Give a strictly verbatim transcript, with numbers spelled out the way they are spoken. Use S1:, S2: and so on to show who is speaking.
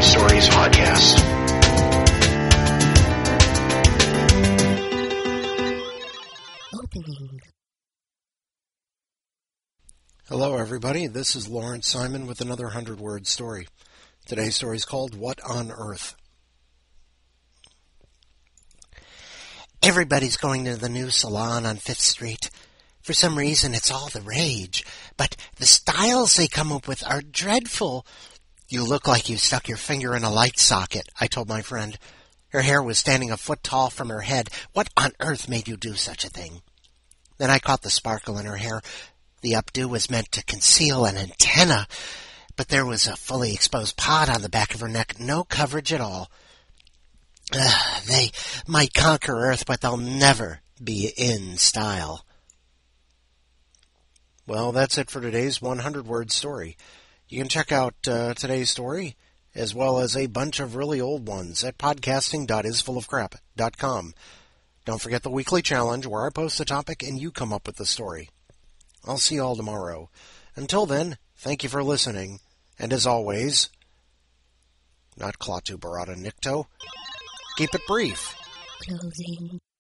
S1: Word Stories podcast.
S2: Opening.
S3: Hello, everybody. This is Lawrence Simon with another hundred-word story. Today's story is called What on Earth?
S2: Everybody's going to the new salon on Fifth Street. For some reason, it's all the rage. But the styles they come up with are dreadful. You look like you stuck your finger in a light socket, I told my friend. Her hair was standing a foot tall from her head. What on earth made you do such a thing? Then I caught the sparkle in her hair. The updo was meant to conceal an antenna, but there was a fully exposed pod on the back of her neck, no coverage at all. Ugh, they might conquer Earth, but they'll never be in style.
S3: Well, that's it for today's hundred-word story. You can check out uh, today's story, as well as a bunch of really old ones, at podcasting dot is full of crap dot com. Don't forget the weekly challenge, where I post a topic and you come up with the story. I'll see you all tomorrow. Until then, thank you for listening, and as always, not Klaatu Barada Nikto, keep it brief.
S2: Closing.